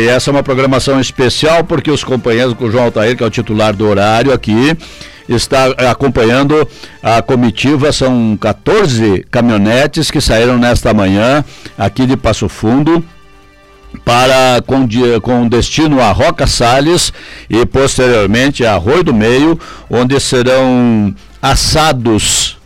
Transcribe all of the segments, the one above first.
essa é uma programação especial porque os companheiros, com o João Altair, que é o titular do horário aqui, está acompanhando a comitiva. São 14 caminhonetes que saíram nesta manhã aqui de Passo Fundo com destino a Roca Salles e posteriormente a Arroio do Meio, onde serão assadas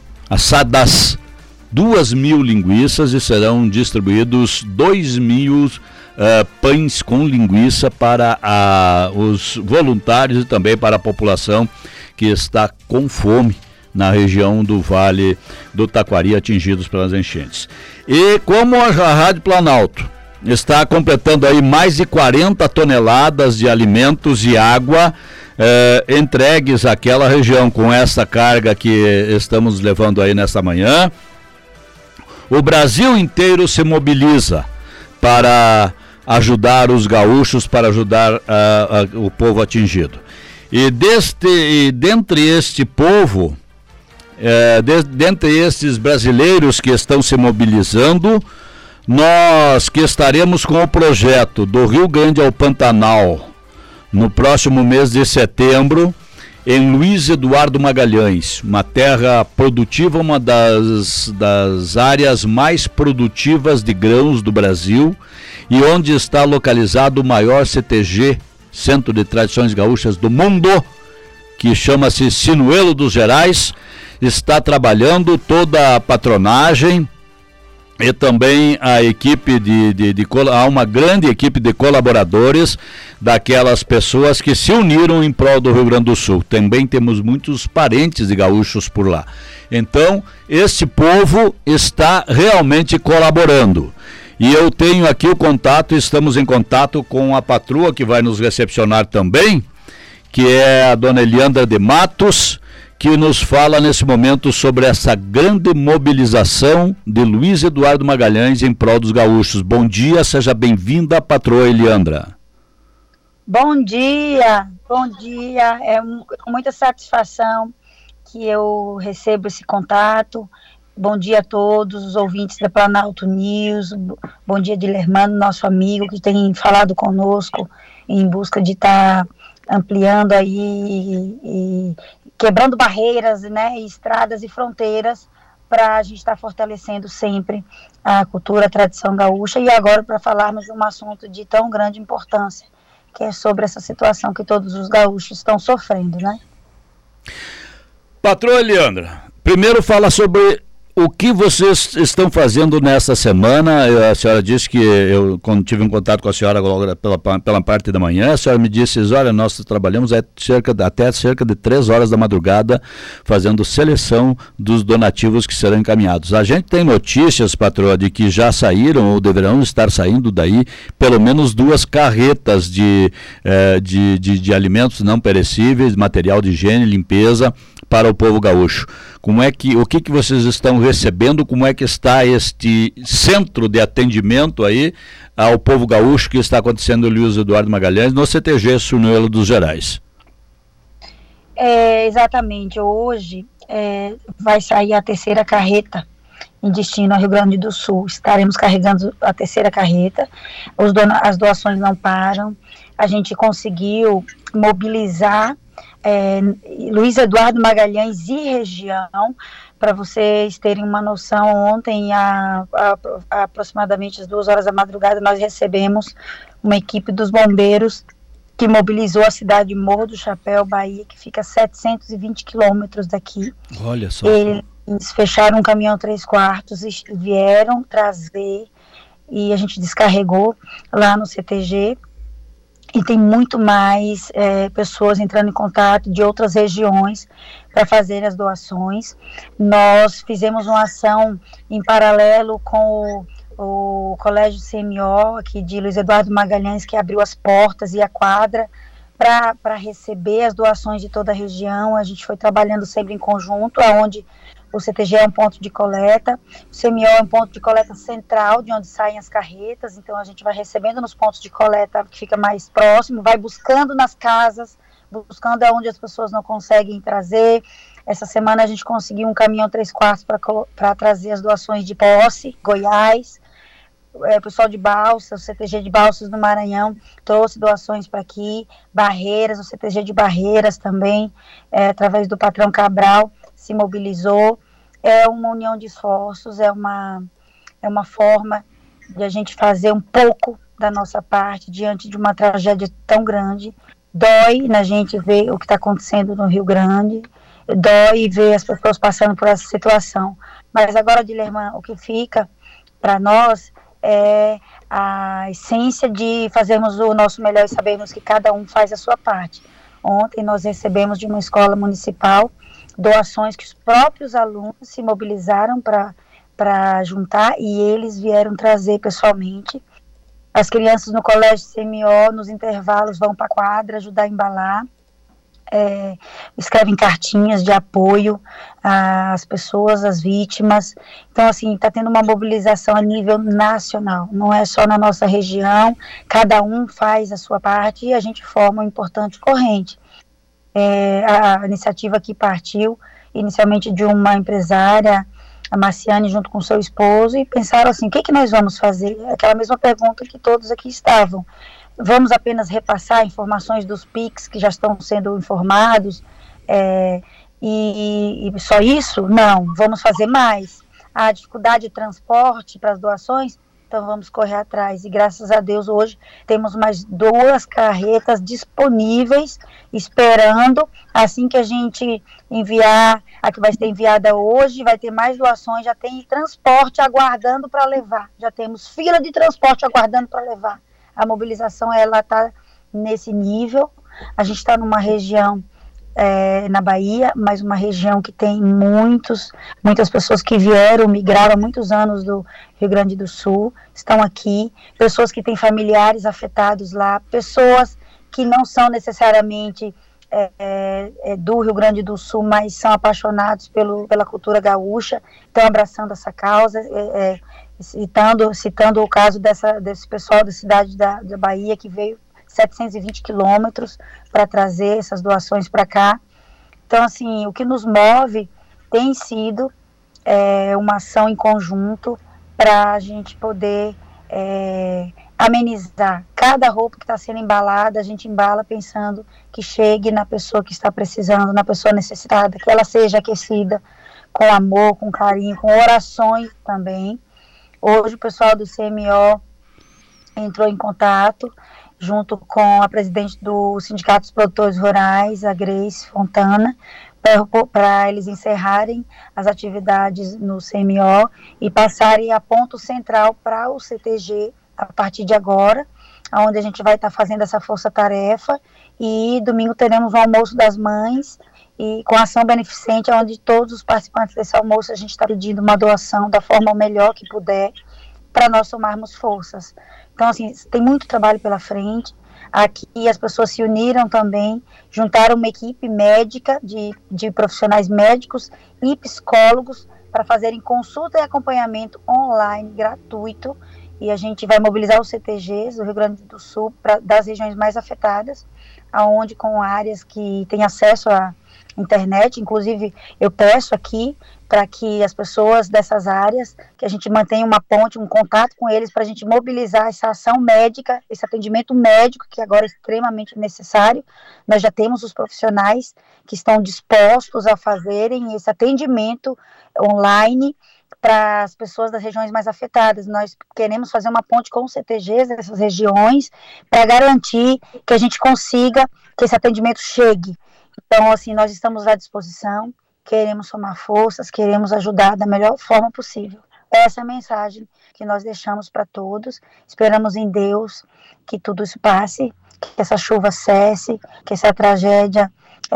2.000 linguiças e serão distribuídos 2.000 pães com linguiça para os voluntários e também para a população que está com fome na região do Vale do Taquari, atingidos pelas enchentes. E como a Rádio Planalto está completando aí mais de 40 toneladas de alimentos e água entregues àquela região com essa carga que estamos levando aí nesta manhã, o Brasil inteiro se mobiliza para ajudar os gaúchos, para ajudar o povo atingido. E dentre este povo, dentre estes brasileiros que estão se mobilizando, nós que estaremos com o projeto do Rio Grande ao Pantanal no próximo mês de setembro, em Luiz Eduardo Magalhães, uma terra produtiva, uma das áreas mais produtivas de grãos do Brasil e onde está localizado o maior CTG, Centro de Tradições Gaúchas do mundo, que chama-se Sinuelo dos Gerais. Está trabalhando toda a patronagem e também a equipe há uma grande equipe de colaboradores daquelas pessoas que se uniram em prol do Rio Grande do Sul. Também temos muitos parentes de gaúchos por lá. Então, esse povo está realmente colaborando. E eu tenho aqui o contato, estamos em contato com a patroa que vai nos recepcionar também, que é a dona Eliandra de Matos, que nos fala nesse momento sobre essa grande mobilização de Luiz Eduardo Magalhães em prol dos gaúchos. Bom dia, seja bem-vinda, patroa Eliandra. Bom dia. É com muita satisfação que eu recebo esse contato. Bom dia a todos os ouvintes da Planalto News. Bom dia, Dilermano, nosso amigo que tem falado conosco em busca de estar ampliando aí e quebrando barreiras, né, estradas e fronteiras para a gente estar fortalecendo sempre a cultura, a tradição gaúcha. E agora para falarmos de um assunto de tão grande importância, que é sobre essa situação que todos os gaúchos estão sofrendo, né? Patroa Eliandra, primeiro fala sobre o que vocês estão fazendo nessa semana. A senhora disse que quando tive um contato com a senhora agora pela parte da manhã, a senhora me disse, olha, nós trabalhamos até cerca de 3 horas da madrugada fazendo seleção dos donativos que serão encaminhados. A gente tem notícias, patroa, de que já saíram ou deverão estar saindo daí pelo menos 2 carretas de alimentos não perecíveis, material de higiene e limpeza para o povo gaúcho. O que vocês estão recebendo? Como é que está este centro de atendimento aí ao povo gaúcho que está acontecendo em Luiz Eduardo Magalhães no CTG Sinuelo dos Gerais? Exatamente. Hoje vai sair a 3ª carreta em destino ao Rio Grande do Sul. Estaremos carregando a 3ª carreta. As doações não param. A gente conseguiu mobilizar Luiz Eduardo Magalhães e região. Para vocês terem uma noção, ontem aproximadamente às 2 horas da madrugada nós recebemos uma equipe dos bombeiros que mobilizou a cidade de Morro do Chapéu, Bahia, que fica a 720 quilômetros daqui. Olha só. Eles fecharam um caminhão 3/4 e vieram trazer, e a gente descarregou lá no CTG. E tem muito mais pessoas entrando em contato de outras regiões para fazer as doações. Nós fizemos uma ação em paralelo com o Colégio CMO, aqui de Luiz Eduardo Magalhães, que abriu as portas e a quadra para receber as doações de toda a região. A gente foi trabalhando sempre em conjunto, onde o CTG é um ponto de coleta, o CMO é um ponto de coleta central, de onde saem as carretas. Então a gente vai recebendo nos pontos de coleta que fica mais próximo, vai buscando nas casas, buscando aonde as pessoas não conseguem trazer. Essa semana a gente conseguiu um caminhão 3/4 para trazer as doações de Posse, Goiás, o pessoal de Balsas, o CTG de Balsas no Maranhão trouxe doações para aqui, Barreiras, o CTG de Barreiras também, através do patrão Cabral, se mobilizou. É uma união de esforços, é uma forma de a gente fazer um pouco da nossa parte diante de uma tragédia tão grande. Dói na gente ver o que está acontecendo no Rio Grande, dói ver as pessoas passando por essa situação. Mas agora, Dilerman, o que fica para nós é a essência de fazermos o nosso melhor e sabermos que cada um faz a sua parte. Ontem nós recebemos de uma escola municipal doações que os próprios alunos se mobilizaram para juntar e eles vieram trazer pessoalmente. As crianças no colégio CMO, nos intervalos, vão para a quadra ajudar a embalar, escrevem cartinhas de apoio às pessoas, às vítimas. Então, assim, está tendo uma mobilização a nível nacional, não é só na nossa região, cada um faz a sua parte e a gente forma uma importante corrente. A iniciativa que partiu inicialmente de uma empresária, a Marciane, junto com seu esposo, e pensaram assim, o que nós vamos fazer? Aquela mesma pergunta que todos aqui estavam. Vamos apenas repassar informações dos PICs que já estão sendo informados, e só isso? Não, vamos fazer mais. A dificuldade de transporte para as doações, então vamos correr atrás. E graças a Deus hoje temos mais 2 carretas disponíveis, esperando, assim que a gente enviar, a que vai ser enviada hoje, vai ter mais doações, já tem transporte aguardando para levar, já temos fila de transporte aguardando para levar. A mobilização, ela está nesse nível. A gente está numa região na Bahia, mas uma região que tem muitas pessoas que migraram há muitos anos do Rio Grande do Sul, estão aqui, pessoas que têm familiares afetados lá, pessoas que não são necessariamente do Rio Grande do Sul, mas são apaixonados pela cultura gaúcha, estão abraçando essa causa, citando o caso desse pessoal da cidade da Bahia, que veio 720 quilômetros para trazer essas doações para cá. Então, assim, o que nos move tem sido uma ação em conjunto para a gente poder amenizar. Cada roupa que está sendo embalada, a gente embala pensando que chegue na pessoa que está precisando, na pessoa necessitada, que ela seja aquecida com amor, com carinho, com orações também. Hoje o pessoal do CMO entrou em contato junto com a presidente do Sindicato dos Produtores Rurais, a Grace Fontana, para eles encerrarem as atividades no CMO e passarem a ponto central para o CTG a partir de agora, onde a gente vai estar fazendo essa força-tarefa, e domingo teremos o almoço das mães, e com ação beneficente, onde todos os participantes desse almoço a gente está pedindo uma doação da forma melhor que puder, para nós somarmos forças. Então, assim, tem muito trabalho pela frente. Aqui as pessoas se uniram também, juntaram uma equipe médica de profissionais médicos e psicólogos para fazerem consulta e acompanhamento online gratuito, e a gente vai mobilizar os CTGs do Rio Grande do Sul das regiões mais afetadas, aonde com áreas que têm acesso à internet. Inclusive eu peço aqui para que as pessoas dessas áreas, que a gente mantenha uma ponte, um contato com eles, para a gente mobilizar essa ação médica, esse atendimento médico, que agora é extremamente necessário. Nós já temos os profissionais que estão dispostos a fazerem esse atendimento online para as pessoas das regiões mais afetadas. Nós queremos fazer uma ponte com os CTGs dessas regiões, para garantir que a gente consiga que esse atendimento chegue. Então, assim, nós estamos à disposição, queremos somar forças, queremos ajudar da melhor forma possível. Essa é a mensagem que nós deixamos para todos. Esperamos em Deus que tudo isso passe, que essa chuva cesse, que essa tragédia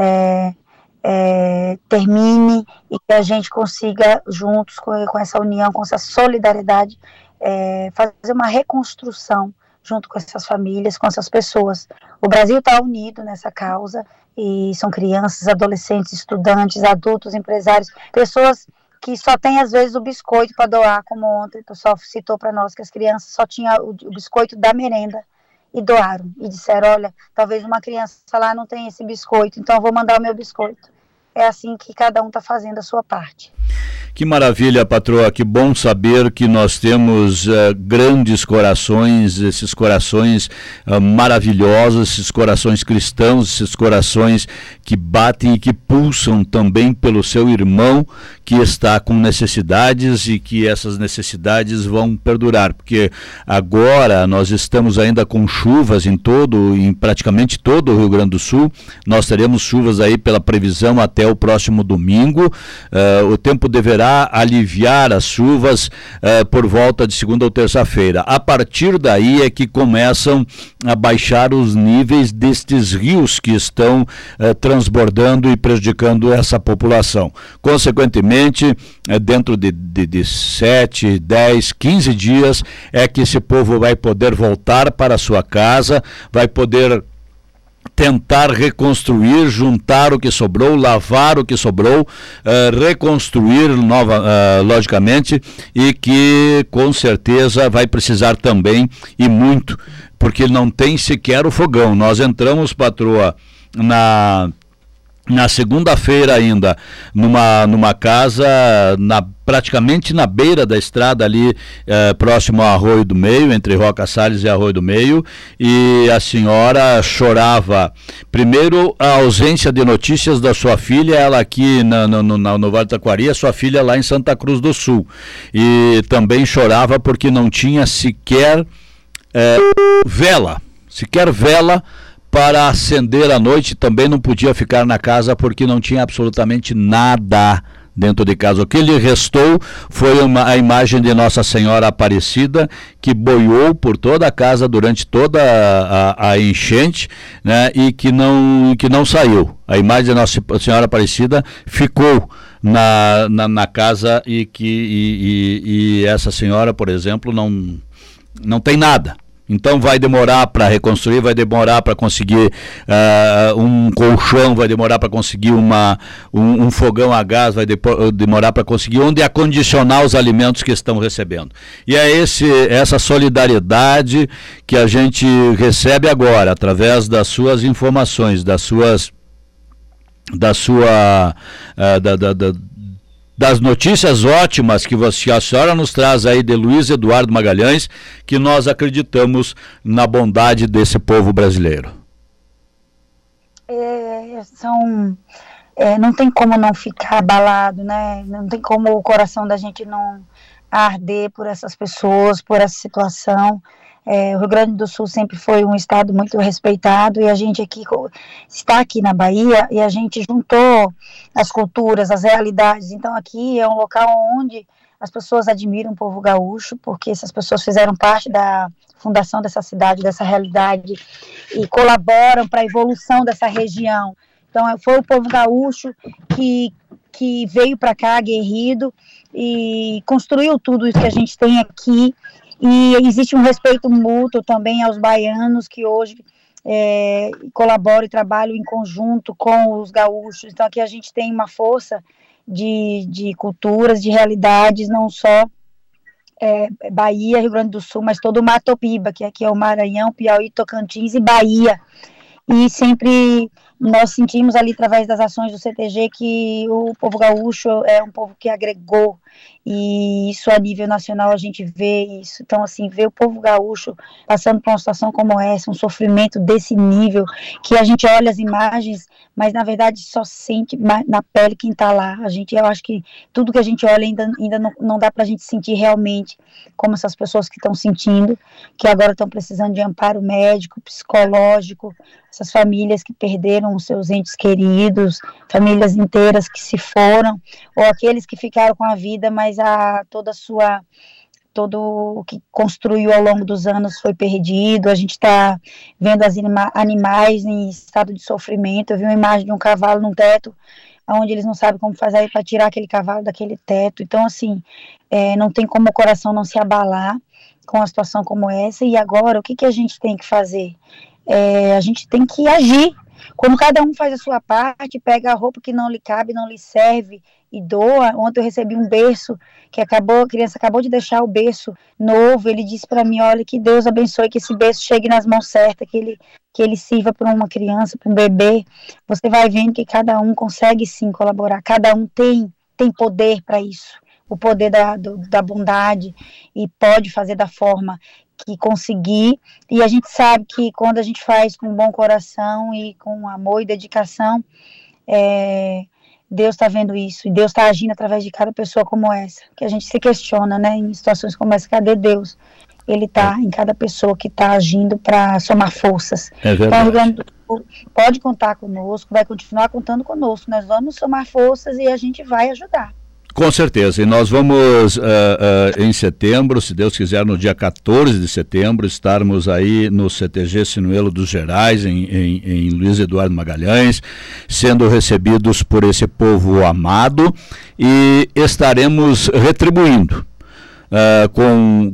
termine, e que a gente consiga, juntos com essa união, com essa solidariedade, fazer uma reconstrução junto com essas famílias, com essas pessoas. O Brasil está unido nessa causa, e são crianças, adolescentes, estudantes, adultos, empresários, pessoas que só têm às vezes o biscoito para doar, como ontem o pessoal citou para nós, que as crianças só tinham o biscoito da merenda, e doaram, e disseram, olha, talvez uma criança lá não tenha esse biscoito, então eu vou mandar o meu biscoito. É assim que cada um está fazendo a sua parte. Que maravilha, patroa, que bom saber que nós temos grandes corações, esses corações maravilhosos, esses corações cristãos, esses corações que batem e que pulsam também pelo seu irmão que está com necessidades e que essas necessidades vão perdurar, porque agora nós estamos ainda com chuvas em praticamente todo o Rio Grande do Sul. Nós teremos chuvas aí pela previsão até o próximo domingo. O tempo deverá aliviar as chuvas por volta de segunda ou terça-feira. A partir daí é que começam a baixar os níveis destes rios que estão transbordando e prejudicando essa população. Consequentemente, dentro de 7, 10, 15 dias é que esse povo vai poder voltar para a sua casa, vai poder tentar reconstruir, juntar o que sobrou, lavar o que sobrou, reconstruir logicamente, e que com certeza vai precisar também, e muito, porque não tem sequer o fogão. Nós entramos, patroa, na segunda-feira ainda, numa casa praticamente na beira da estrada ali, próximo ao Arroio do Meio, entre Roca Salles e Arroio do Meio, e a senhora chorava, primeiro, a ausência de notícias da sua filha, ela aqui no Vale do Taquari, sua filha lá em Santa Cruz do Sul, e também chorava porque não tinha sequer vela para acender à noite, também não podia ficar na casa porque não tinha absolutamente nada dentro de casa. O que lhe restou foi a imagem de Nossa Senhora Aparecida, que boiou por toda a casa durante toda a enchente, né, e que não saiu. A imagem de Nossa Senhora Aparecida ficou na casa e essa senhora, por exemplo, não tem nada. Então vai demorar para reconstruir, vai demorar para conseguir um colchão, vai demorar para conseguir um fogão a gás, vai demorar para conseguir onde acondicionar os alimentos que estão recebendo. E é essa solidariedade que a gente recebe agora, através das suas informações, das notícias ótimas que a senhora nos traz aí de Luiz Eduardo Magalhães, que nós acreditamos na bondade desse povo brasileiro. Não tem como não ficar abalado, né? Não tem como o coração da gente não arder por essas pessoas, por essa situação. O Rio Grande do Sul sempre foi um estado muito respeitado, e a gente está aqui na Bahia, e a gente juntou as culturas, as realidades. Então aqui é um local onde as pessoas admiram o povo gaúcho, porque essas pessoas fizeram parte da fundação dessa cidade, dessa realidade, e colaboram para a evolução dessa região. Então foi o povo gaúcho que veio para cá aguerrido e construiu tudo isso que a gente tem aqui. E existe um respeito mútuo também aos baianos, que hoje colaboram e trabalham em conjunto com os gaúchos. Então aqui a gente tem uma força de culturas, de realidades, não só Bahia, Rio Grande do Sul, mas todo o Mato Piba, que aqui é o Maranhão, Piauí, Tocantins e Bahia. E sempre nós sentimos ali, através das ações do CTG, que o povo gaúcho é um povo que agregou, e isso a nível nacional a gente vê isso. Então, assim, ver o povo gaúcho passando por uma situação como essa, um sofrimento desse nível, que a gente olha as imagens, mas na verdade só sente na pele quem está lá. Eu acho que tudo que a gente olha ainda não dá para a gente sentir realmente como essas pessoas que estão sentindo, que agora estão precisando de amparo médico, psicológico, essas famílias que perderam os seus entes queridos, famílias inteiras que se foram, ou aqueles que ficaram com a vida, mas todo o que construiu ao longo dos anos foi perdido. A gente está vendo animais em estado de sofrimento. Eu vi uma imagem de um cavalo num teto, onde eles não sabem como fazer para tirar aquele cavalo daquele teto. Então, assim, não tem como o coração não se abalar com uma situação como essa. E agora, o que a gente tem que fazer? A gente tem que agir. Quando cada um faz a sua parte, pega a roupa que não lhe cabe, não lhe serve e doa. Ontem eu recebi um berço a criança acabou de deixar o berço novo. Ele disse para mim: olha, que Deus abençoe, que esse berço chegue nas mãos certas, que ele sirva para uma criança, para um bebê. Você vai vendo que cada um consegue sim colaborar, cada um tem tem poder para isso, o poder da bondade, e pode fazer da forma que conseguir, e a gente sabe que quando a gente faz com bom coração e com amor e dedicação, Deus está vendo isso, e Deus está agindo através de cada pessoa como essa, que a gente se questiona, né, em situações como essa, cadê Deus? Ele está em cada pessoa que está agindo para somar forças. Então, o Rio Grande do Sul pode contar conosco, vai continuar contando conosco, nós vamos somar forças e a gente vai ajudar. Com certeza, e nós vamos em setembro, se Deus quiser, no dia 14 de setembro, estarmos aí no CTG Sinuelo dos Gerais, em Luiz Eduardo Magalhães, sendo recebidos por esse povo amado, e estaremos retribuindo com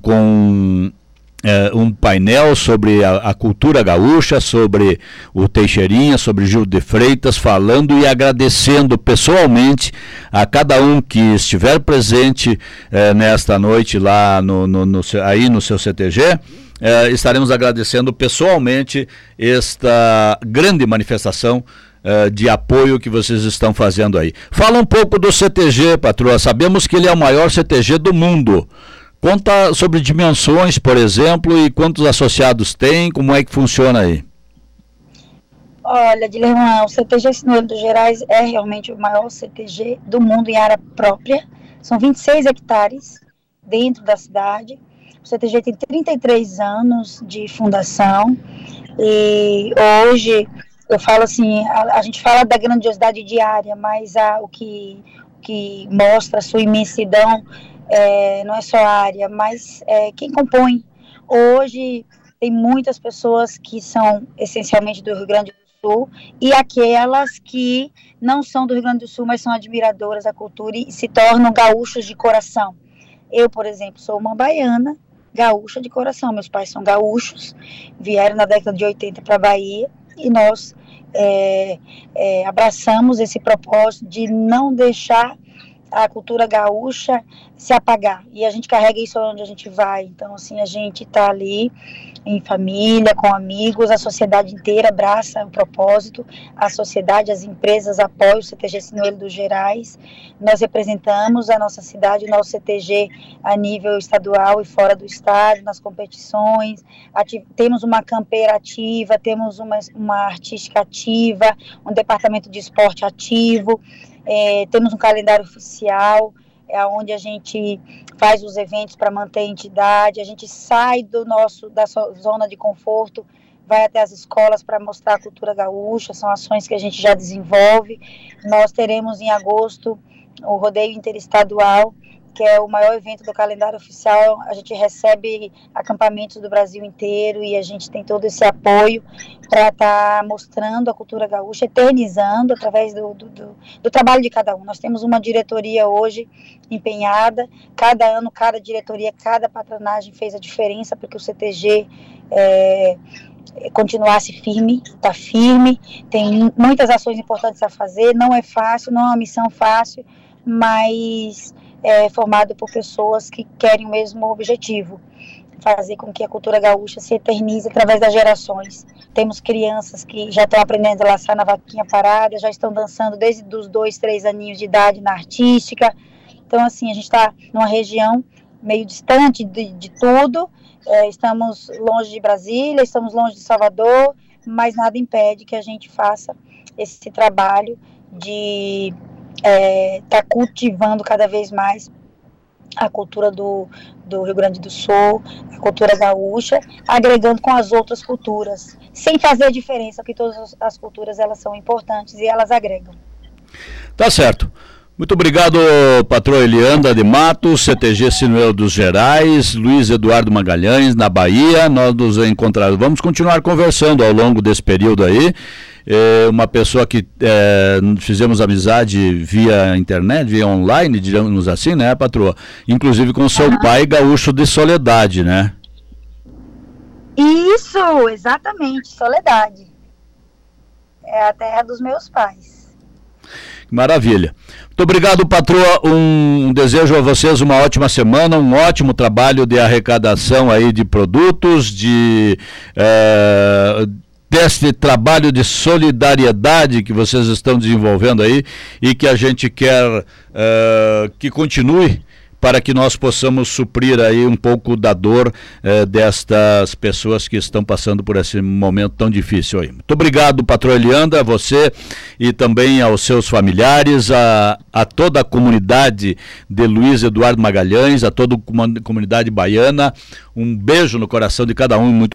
um painel sobre a cultura gaúcha, sobre o Teixeirinha, sobre Gil de Freitas, falando e agradecendo pessoalmente a cada um que estiver presente nesta noite lá aí no seu CTG. Estaremos agradecendo pessoalmente esta grande manifestação de apoio que vocês estão fazendo aí. Fala um pouco do CTG, patroa. Sabemos que ele é o maior CTG do mundo. Conta sobre dimensões, por exemplo, e quantos associados tem, como é que funciona aí? Olha, Dilerman, o CTG Sinuelo dos Gerais é realmente o maior CTG do mundo em área própria. São 26 hectares dentro da cidade. O CTG tem 33 anos de fundação e hoje, eu falo assim, a gente fala da grandiosidade diária, mas o que mostra a sua imensidão não é só a área, mas quem compõe. Hoje tem muitas pessoas que são essencialmente do Rio Grande do Sul e aquelas que não são do Rio Grande do Sul, mas são admiradoras da cultura e se tornam gaúchos de coração. Eu, por exemplo, sou uma baiana, gaúcha de coração. Meus pais são gaúchos, vieram na década de 80 para a Bahia e nós abraçamos esse propósito de não deixar a cultura gaúcha se apagar, e a gente carrega isso onde a gente vai. Então, assim, a gente está ali em família, com amigos, a sociedade inteira abraça o propósito, a sociedade, as empresas apoiam o CTG Sinuelo dos Gerais, nós representamos a nossa cidade, o nosso CTG a nível estadual e fora do estado, nas competições, temos uma campeira ativa, temos uma artística ativa, um departamento de esporte ativo, temos um calendário oficial, onde a gente faz os eventos para manter a entidade, a gente sai da sua zona de conforto, vai até as escolas para mostrar a cultura gaúcha, são ações que a gente já desenvolve. Nós teremos em agosto o Rodeio Interestadual, que é o maior evento do calendário oficial. A gente recebe acampamentos do Brasil inteiro e a gente tem todo esse apoio para estar mostrando a cultura gaúcha, eternizando através do trabalho de cada um. Nós temos uma diretoria hoje empenhada, cada ano, cada diretoria, cada patronagem fez a diferença para que o CTG continuasse firme, está firme, tem muitas ações importantes a fazer, não é fácil, não é uma missão fácil, mas formado por pessoas que querem o mesmo objetivo, fazer com que a cultura gaúcha se eternize através das gerações. Temos crianças que já estão aprendendo a laçar na vaquinha parada, já estão dançando desde os 2, 3 aninhos de idade na artística. Então, assim, a gente está numa região meio distante de tudo, estamos longe de Brasília, estamos longe de Salvador, mas nada impede que a gente faça esse trabalho de tá cultivando cada vez mais a cultura do Rio Grande do Sul, a cultura gaúcha, agregando com as outras culturas, sem fazer diferença, porque todas as culturas elas são importantes e elas agregam. Tá certo. Muito obrigado, patroa Elianda de Matos, CTG Sinuelo dos Gerais, Luiz Eduardo Magalhães, na Bahia. Nós nos encontramos. Vamos continuar conversando ao longo desse período aí. Uma pessoa que fizemos amizade via internet, via online, digamos assim, né, patroa? Inclusive com seu pai, gaúcho de Soledade, né? Isso, exatamente, Soledade. É a terra dos meus pais. Maravilha. Muito obrigado, patroa. Desejo a vocês uma ótima semana, um ótimo trabalho de arrecadação aí de produtos, deste trabalho de solidariedade que vocês estão desenvolvendo aí e que a gente quer que continue, para que nós possamos suprir aí um pouco da dor destas pessoas que estão passando por esse momento tão difícil aí. Muito obrigado, patroa Elianda, a você e também aos seus familiares, a toda a comunidade de Luiz Eduardo Magalhães, a toda a comunidade baiana. Um beijo no coração de cada um e muito